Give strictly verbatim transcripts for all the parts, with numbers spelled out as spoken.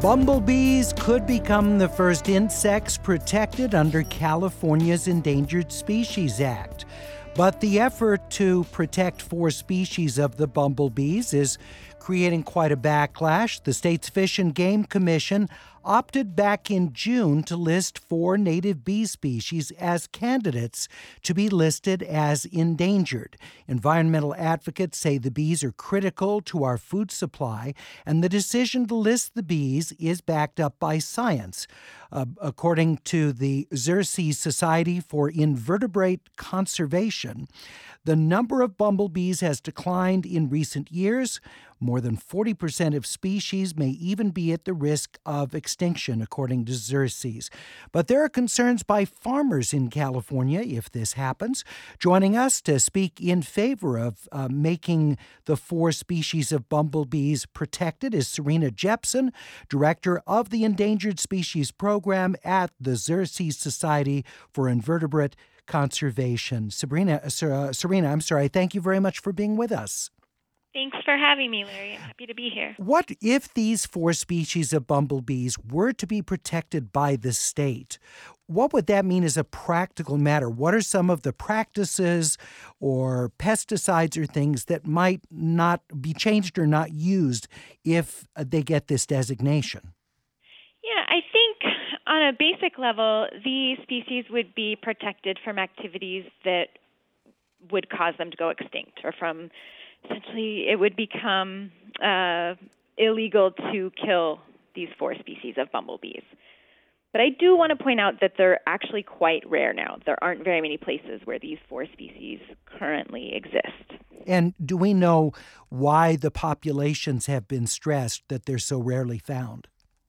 Bumblebees could become the first insects protected under California's Endangered Species Act. But the effort to protect four species of the bumblebees is creating quite a backlash. The state's Fish and Game Commission opted back in June to list four native bee species as candidates to be listed as endangered. Environmental advocates say the bees are critical to our food supply, and the decision to list the bees is backed up by science. Uh, according to the Xerces Society for Invertebrate Conservation, the number of bumblebees has declined in recent years. More than forty percent of species may even be at the risk of extinction, according to Xerces. But there are concerns by farmers in California if this happens. Joining us to speak in favor of uh, making the four species of bumblebees protected is Serena Jepson, director of the Endangered Species Program at the Xerces Society for Invertebrate Conservation. Sabrina, uh, Serena, I'm sorry. Thank you very much for being with us. Thanks for having me, Larry. I'm happy to be here. What if these four species of bumblebees were to be protected by the state? What would that mean as a practical matter? What are some of the practices or pesticides or things that might not be changed or not used if they get this designation? Yeah, I think on a basic level, these species would be protected from activities that would cause them to go extinct, or from essentially it would become uh, illegal to kill these four species of bumblebees. But I do want to point out that they're actually quite rare now. There aren't very many places where these four species currently exist. And do we know why the populations have been stressed that they're so rarely found?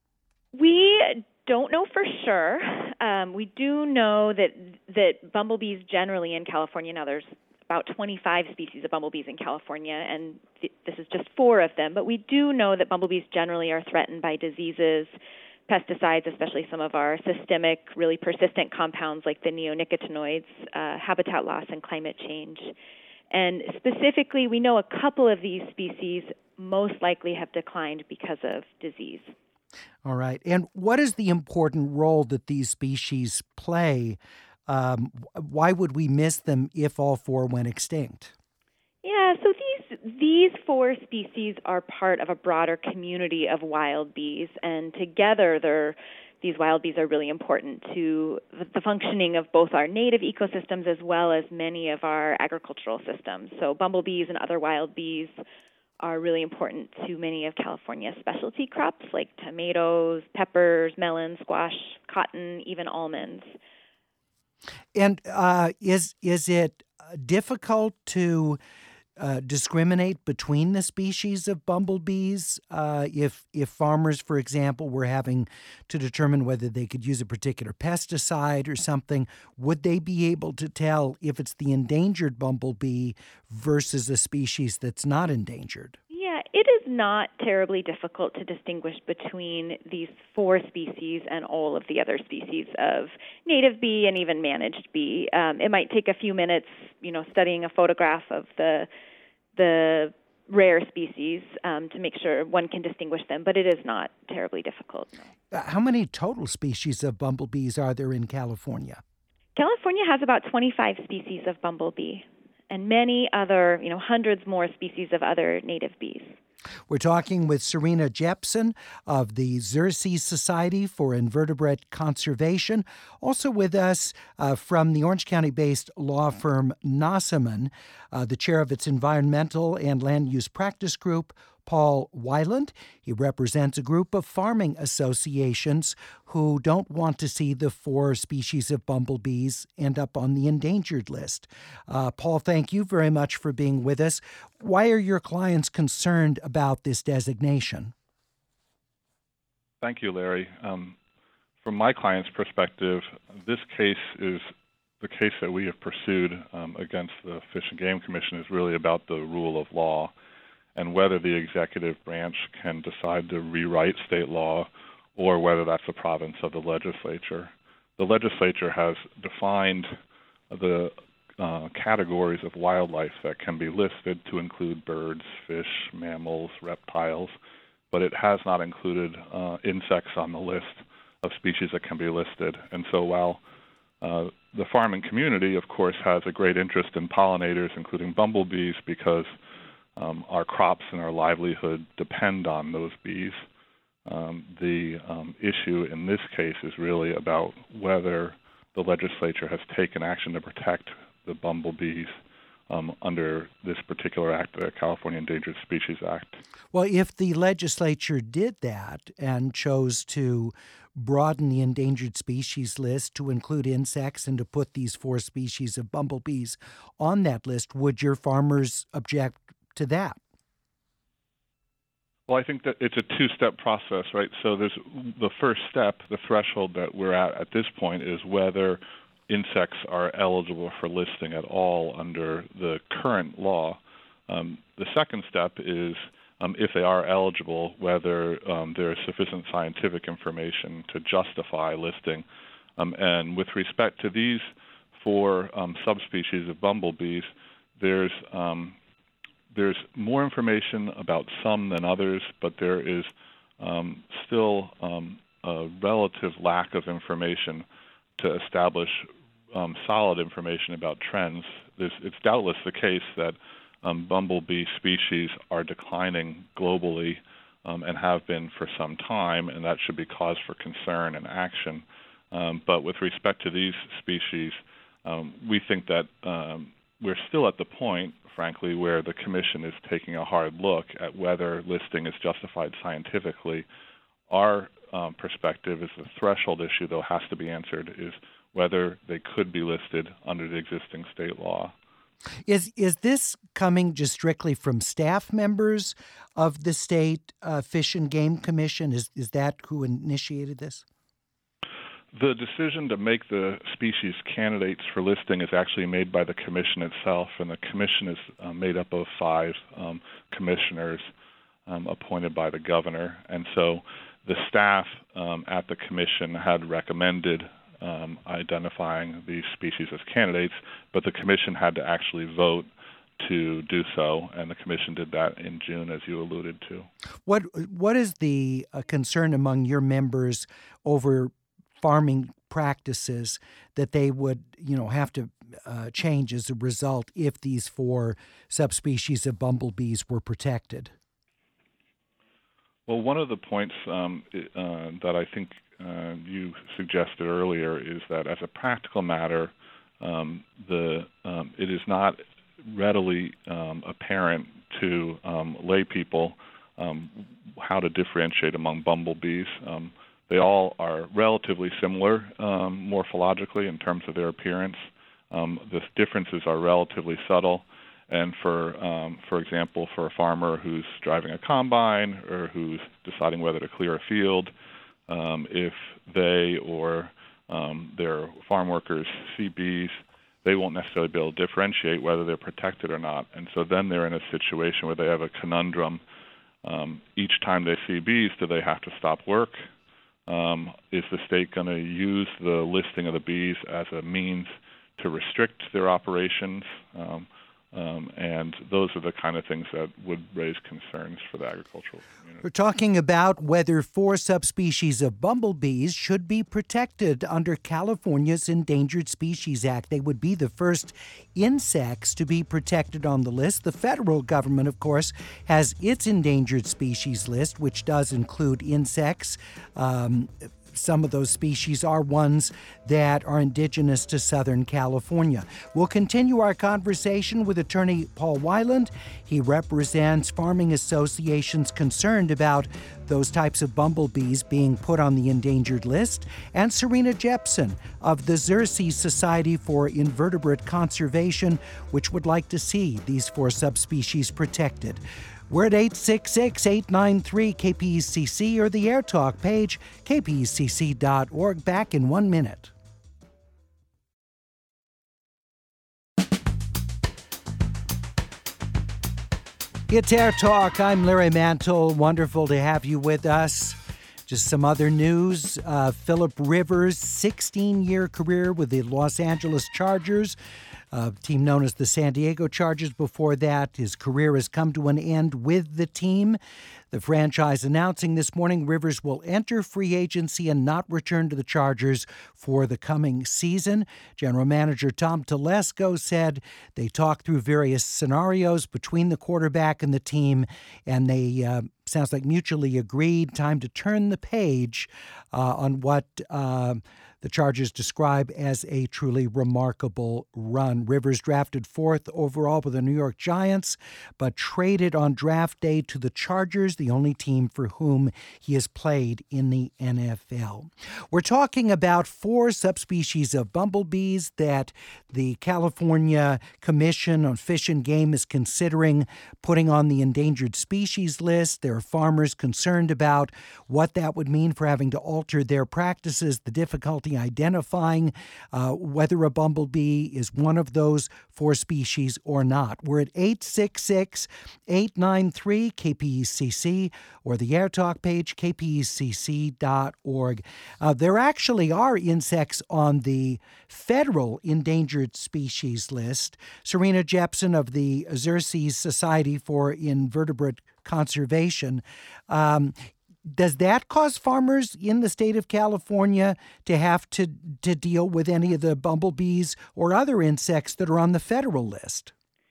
We don't know for sure. Um, we do know that that bumblebees generally in California, now there's about twenty-five species of bumblebees in California, and th- this is just four of them, but we do know that bumblebees generally are threatened by diseases, pesticides, especially some of our systemic, really persistent compounds like the neonicotinoids, uh, habitat loss, and climate change. And specifically, we know a couple of these species most likely have declined because of disease. All right. And what is the important role that these species play? Um, why would we miss them if all four went extinct? Yeah, so these these four species are part of a broader community of wild bees, and together they're these wild bees are really important to the functioning of both our native ecosystems as well as many of our agricultural systems. So bumblebees and other wild bees are really important to many of California's specialty crops like tomatoes, peppers, melons, squash, cotton, even almonds. And uh, is is it difficult to uh, discriminate between the species of bumblebees? Uh, if if farmers, for example, were having to determine whether they could use a particular pesticide or something, would they be able to tell if it's the endangered bumblebee versus a species that's not endangered? Yeah, it is not terribly difficult to distinguish between these four species and all of the other species of native bee and even managed bee. Um, it might take a few minutes, you know, studying a photograph of the the rare species um, to make sure one can distinguish them, but it is not terribly difficult. Uh, how many total species of bumblebees are there in California? California has about twenty-five species of bumblebee, and many other, you know, hundreds more species of other native bees. We're talking with Serena Jepson of the Xerces Society for Invertebrate Conservation. Also with us uh, from the Orange County-based law firm Nossaman, uh, the chair of its environmental and land use practice group, Paul Weiland. He represents a group of farming associations who don't want to see the four species of bumblebees end up on the endangered list. Uh, Paul, thank you very much for being with us. Why are your clients concerned about this designation? Thank you, Larry. Um, from my client's perspective, this case is the case that we have pursued um, against the Fish and Game Commission is really about the rule of law and whether the executive branch can decide to rewrite state law or whether that's the province of the legislature. The legislature has defined the uh, categories of wildlife that can be listed to include birds, fish, mammals, reptiles, but it has not included uh, insects on the list of species that can be listed. And so while uh, the farming community, of course, has a great interest in pollinators, including bumblebees, because um, our crops and our livelihood depend on those bees, um, the um, issue in this case is really about whether the legislature has taken action to protect the bumblebees um, under this particular act, the California Endangered Species Act. Well, if the legislature did that and chose to broaden the endangered species list to include insects and to put these four species of bumblebees on that list, would your farmers object to that? Well, I think that it's a two-step process, right? So there's the first step, the threshold that we're at at this point, is whether insects are eligible for listing at all under the current law. Um, the second step is um, if they are eligible, whether um, there is sufficient scientific information to justify listing. Um, and with respect to these four um, subspecies of bumblebees, there's um, There's more information about some than others, but there is um, still um, a relative lack of information to establish um, solid information about trends. There's, it's doubtless the case that um, bumblebee species are declining globally um, and have been for some time, and that should be cause for concern and action. Um, but with respect to these species, um, we think that um, we're still at the point, frankly, where the Commission is taking a hard look at whether listing is justified scientifically. Our um, perspective is the threshold issue, though, has to be answered, is whether they could be listed under the existing state law. Is is this coming just strictly from staff members of the State uh, Fish and Game Commission? Is, is that who initiated this? The decision to make the species candidates for listing is actually made by the Commission itself, and the Commission is uh, made up of five um, commissioners um, appointed by the governor. And so the staff um, at the Commission had recommended um, identifying these species as candidates, but the Commission had to actually vote to do so, and the Commission did that in June, as you alluded to. What What is the uh, concern among your members over farming practices that they would, you know, have to uh, change as a result if these four subspecies of bumblebees were protected? Well, one of the points um, uh, that I think uh, you suggested earlier is that, as a practical matter, um, the um, it is not readily um, apparent to um, lay people um, how to differentiate among bumblebees. Um, They all are relatively similar um, morphologically in terms of their appearance. Um, the differences are relatively subtle, and for, um, for example, for a farmer who's driving a combine or who's deciding whether to clear a field, um, if they or um, their farm workers see bees, they won't necessarily be able to differentiate whether they're protected or not. And so then they're in a situation where they have a conundrum. Um, each time they see bees, do they have to stop work? Um, is the state going to use the listing of the bees as a means to restrict their operations? Um, um, and those are the kind of things that would raise concerns for the agricultural community. We're talking about whether four subspecies of bumblebees should be protected under California's Endangered Species Act. They would be the first insects to be protected on the list. The federal government, of course, has its endangered species list, which does include insects. Um, Some of those species are ones that are indigenous to Southern California. We'll continue our conversation with attorney Paul Weiland. He represents farming associations concerned about those types of bumblebees being put on the endangered list, and Serena Jepson of the Xerces Society for Invertebrate Conservation, which would like to see these four subspecies protected. We're at eight six six, eight nine three, K P E C C or the AirTalk page, k p e c c dot org. Back in one minute. It's AirTalk. I'm Larry Mantle. Wonderful to have you with us. Just some other news. Uh, Philip Rivers' sixteen-year career with the Los Angeles Chargers a team known as the San Diego Chargers before that. His career has come to an end with the team. The franchise announcing this morning Rivers will enter free agency and not return to the Chargers for the coming season. General Manager Tom Telesco said they talked through various scenarios between the quarterback and the team, and they uh, sounds like mutually agreed. Time to turn the page uh, on what uh, the Chargers describe as a truly remarkable run. Rivers drafted fourth overall with the New York Giants, but traded on draft day to the Chargers, the only team for whom he has played in the N F L. We're talking about four subspecies of bumblebees that the California Commission on Fish and Game is considering putting on the endangered species list. There are farmers concerned about what that would mean for having to alter their practices, the difficulty identifying uh, whether a bumblebee is one of those four species or not. We're at eight six six, eight nine three, K P E C C or the AirTalk page, k p e c c dot org. Uh, there actually are insects on the federal endangered species list. Serena Jepson of the Xerces Society for Invertebrate Conservation. Um, Does that cause farmers in the state of California to have to, to deal with any of the bumblebees or other insects that are on the federal list?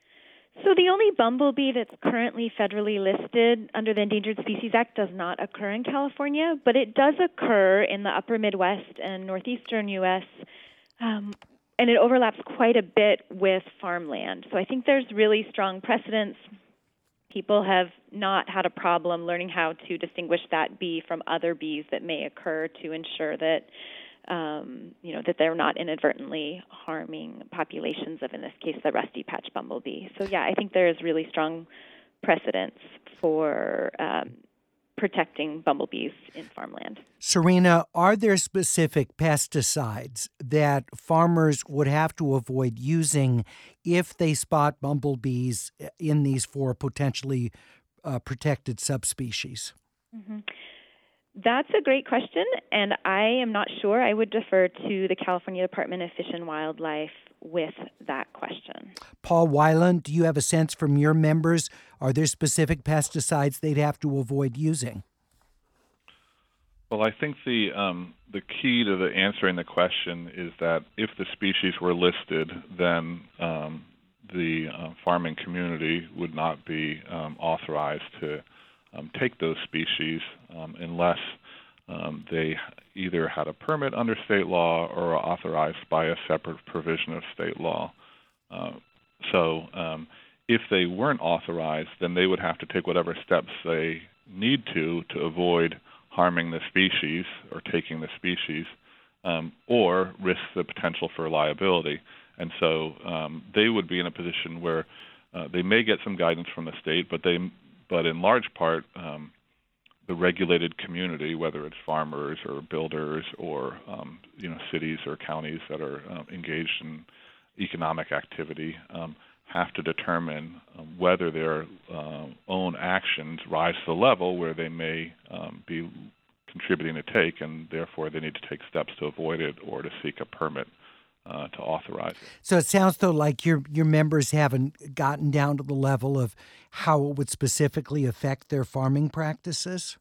So the only bumblebee that's currently federally listed under the Endangered Species Act does not occur in California, but it does occur in the upper Midwest and northeastern U S, um, and it overlaps quite a bit with farmland. So I think there's really strong precedents. People have not had a problem learning how to distinguish that bee from other bees that may occur to ensure that, um, you know, that they're not inadvertently harming populations of, in this case, the rusty patch bumblebee. So, yeah, I think there is really strong precedence for um, protecting bumblebees in farmland. Serena, are there specific pesticides that farmers would have to avoid using if they spot bumblebees in these four potentially uh, protected subspecies? Mm-hmm. That's a great question, and I am not sure. I would defer to the California Department of Fish and Wildlife with that question. Paul Weiland, do you have a sense from your members? Are there specific pesticides they'd have to avoid using? Well, I think the um, the key to the answering the question is that if the species were listed, then um, the uh, farming community would not be um, authorized to um, take those species um, unless um, they either had a permit under state law or are authorized by a separate provision of state law. Uh, so um, if they weren't authorized, then they would have to take whatever steps they need to to avoid harming the species or taking the species, um, or risk the potential for liability. And so um, they would be in a position where uh, they may get some guidance from the state, but they, but in large part, um, the regulated community, whether it's farmers or builders or um, you know cities or counties that are uh, engaged in economic activity, um, have to determine um, whether their uh, own actions rise to the level where they may um, be contributing to take, and therefore they need to take steps to avoid it or to seek a permit uh, to authorize it. So it sounds, though, like your your members haven't gotten down to the level of how it would specifically affect their farming practices?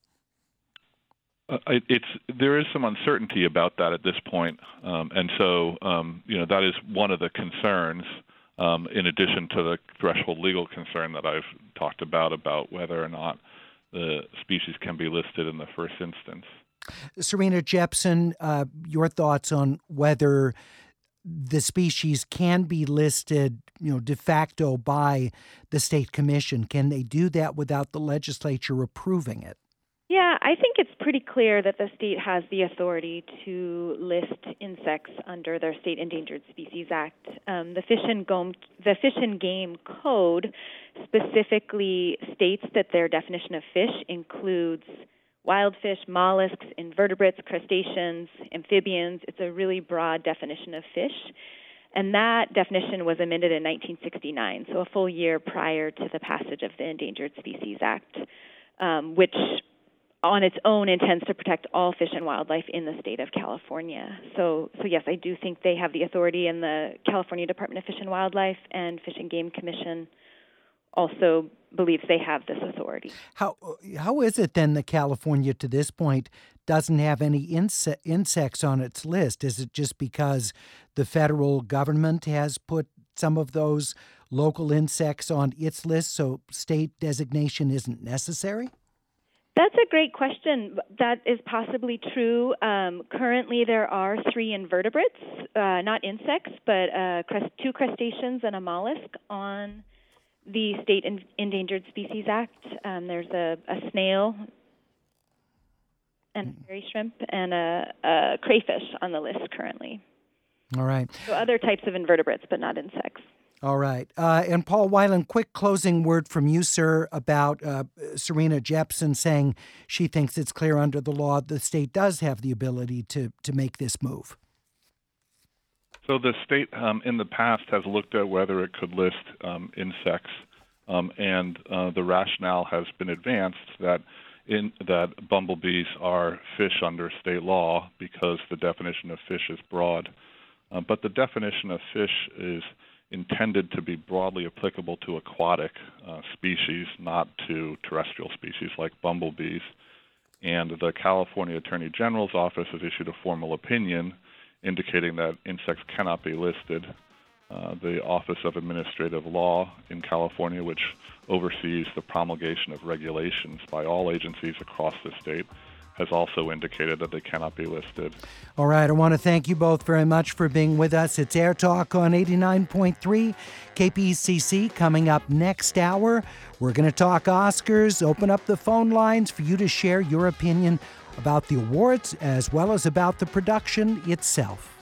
Uh, it's there is some uncertainty about that at this point, um, and so um, you know that is one of the concerns. Um, in addition to the threshold legal concern that I've talked about, about whether or not the species can be listed in the first instance. Serena Jepson, uh, your thoughts on whether the species can be listed, you know, de facto by the state commission. Can they do that without the legislature approving it? Yeah, I think it's pretty clear that the state has the authority to list insects under their State Endangered Species Act. Um, the Fish and Game, the Fish and Game Code specifically states that their definition of fish includes wild fish, mollusks, invertebrates, crustaceans, amphibians. It's a really broad definition of fish. And that definition was amended in nineteen sixty-nine, so a full year prior to the passage of the Endangered Species Act, um, which on its own intends to protect all fish and wildlife in the state of California. So, so yes, I do think they have the authority, and the California Department of Fish and Wildlife and Fish and Game Commission also believes they have this authority. How how is it then that California, to this point, doesn't have any inse- insects on its list? Is it just because the federal government has put some of those local insects on its list, so state designation isn't necessary? That's a great question. That is possibly true. Um, currently, there are three invertebrates, uh, not insects, but uh, crust- two crustaceans and a mollusk on the State en- Endangered Species Act. Um, there's a, a snail and a fairy shrimp and a, a crayfish on the list currently. All right. So other types of invertebrates, but not insects. All right. Uh, and Paul Weiland, quick closing word from you, sir, about uh, Serena Jepsen saying she thinks it's clear under the law the state does have the ability to, to make this move. So the state um, in the past has looked at whether it could list um, insects, um, and uh, the rationale has been advanced that in that bumblebees are fish under state law because the definition of fish is broad. Uh, but the definition of fish is intended to be broadly applicable to aquatic uh, species, not to terrestrial species like bumblebees. And the California Attorney General's office has issued a formal opinion indicating that insects cannot be listed. Uh, the Office of Administrative Law in California, which oversees the promulgation of regulations by all agencies across the state, has also indicated that they cannot be listed. All right. I want to thank you both very much for being with us. It's Air Talk on eighty-nine point three K P C C. Coming up next hour, we're going to talk Oscars, open up the phone lines for you to share your opinion about the awards as well as about the production itself.